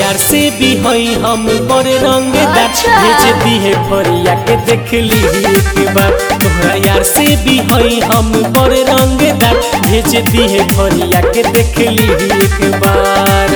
यार से भी हई हम बड़े रंगदार। अच्छा। भेज दी है फरिया के देख ली एक बार। तोहरा यार से भी हई हम बड़े रंगदार। भेज दी है फरिया के देख ली एक बार।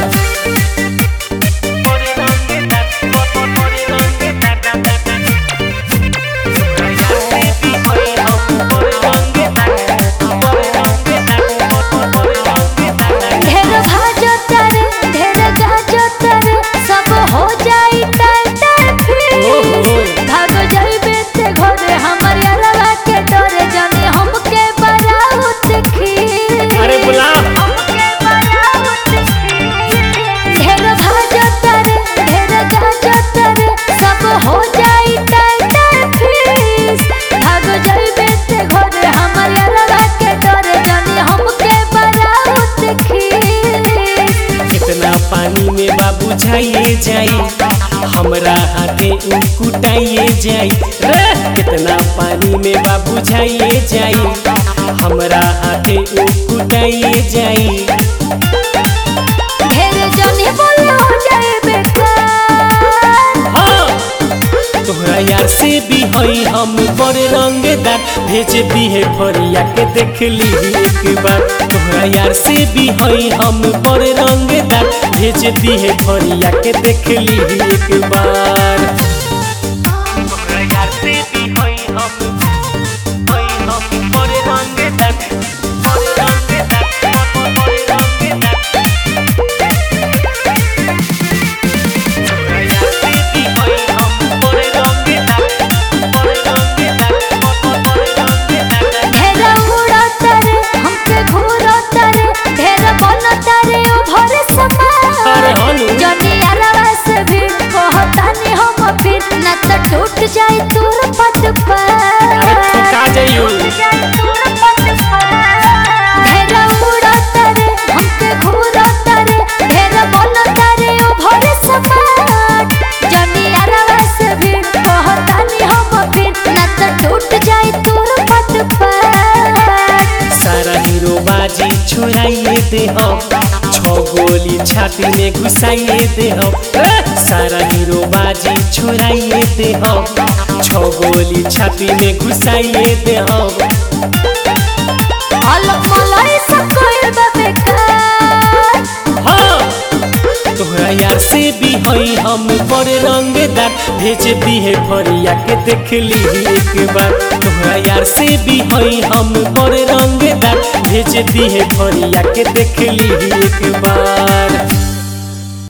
ढेर भाजतर ढेर गाजतर सब हो जाई टाइटर फिर भाग जाइबे ते घरे हमर यारवा के डरे जाने हमके बराउत खीर। अरे बुला। हमके बराउत खीर। ढेर भाजतर ढेर गाजतर सब हो जाई टाइटर फिर भाग जाइबे ते घरे हमर यारवा के डरे जाने हमके बराउत खीर। कितना पानी में बाबू जाइए जाई हमरा हाथे उ कुटाइए जाई रे। कितना पानी में बाबू जाइए जाई हमरा हाथे उ कुटाइए जाई। ढेर जने बोले हो जाए बेकार। हाँ। तोहरा यार से भी हई हम बड़े रंगदार। भेज दी है फरिया के देख ली एक बार। तोहरा यार से भी हई हम बड़े रंगदार। भेज दी है फरिया के देख ली एक बार। तोहरा यार से भी हई हम बड़े रंगदार। बड़े रंगदार, बड़े रंगदार। तोहरा यार से भी हई हम बड़े रंगदार। बड़े रंगदार, बड़े रंगदार। ढेर उड़तर हमके घूरतर ढेर बनतर ओ भरे अरे समान। हनु। जने यारवा से भी कहतानी हम फिर न त टूट जाई तोर पट पर। अरे ठुका जाइयो। ढेर उड़तर हमके घूरतर ढेर बनतर ओ भरे समान। जने यारवा से भी कहतानी हम फिर न त टूट जाई तोर पट पर। सारा हीरो बाजी छुड़ाइए दे हम। 6 गोली छाती में घुसाइए दे हम। सारा हीरो बाजी छुड़ाइए दे हम। 6 गोली छाती में घुसाइए दे हम। अलग मलाई सब कोई बेकार। हाँ। तोहरा यार से भी हई हम बड़े रंगदार। भेज दी है फरिया के देख ली एक बार। तोहरा यार से भी हई हम बड़े रंगदार। भेज दी है फरिया के देख ली एक बार।